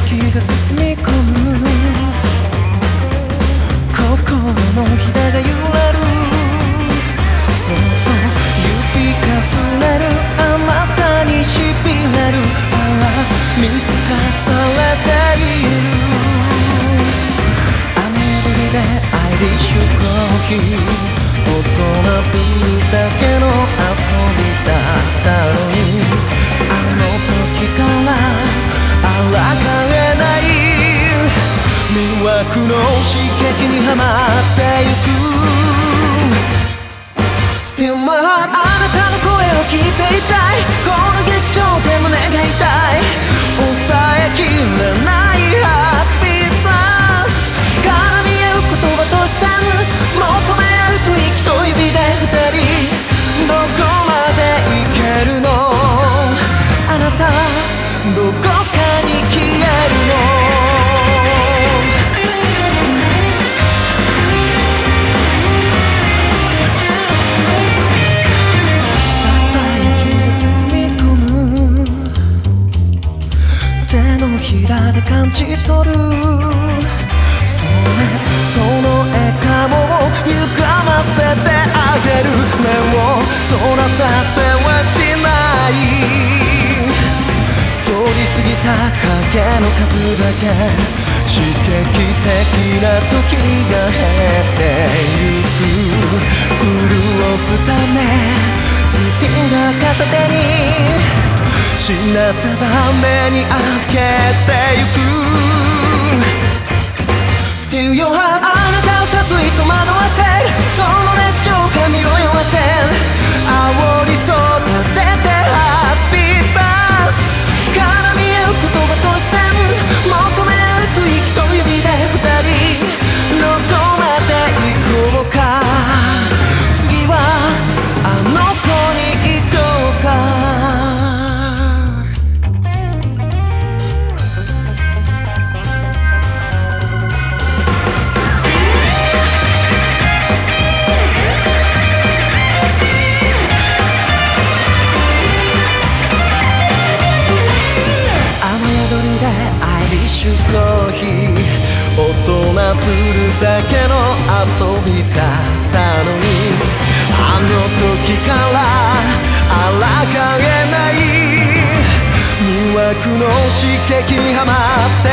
激が包み込む心のひだが揺れるそっと指が触れる甘さにしびれる見透かされている雨宿りでアイリッシュコーヒー大人ぶるだけの遊びだったのにあの時から抗えない魅惑の刺激にはまってゆく Still my heart あなたの声を聞いていたいこの劇場で胸が痛い抑えきれないハッピーバース絡み合う言葉と視線求め合うと息と指で二人どこまでいけるのあなたどこかに消えるのひらで感じ取るその笑顔を歪ませてあげる目をそらさせはしない通り過ぎた影の数だけ刺激的な時が減ってゆく潤すためスティンが片手に死なせた目にあふけてゆく Still your heart あなたを誘い戸惑わせるその熱情が身を酔わせる煽り育てて Happy Birthday 絡み合う言葉と視線求め合うと息と指で二人どこまで行こうか次はあの子に行こうかコーヒー大人ぶるだけの遊びだったのにあの時から抗えない魅惑の刺激にはまっ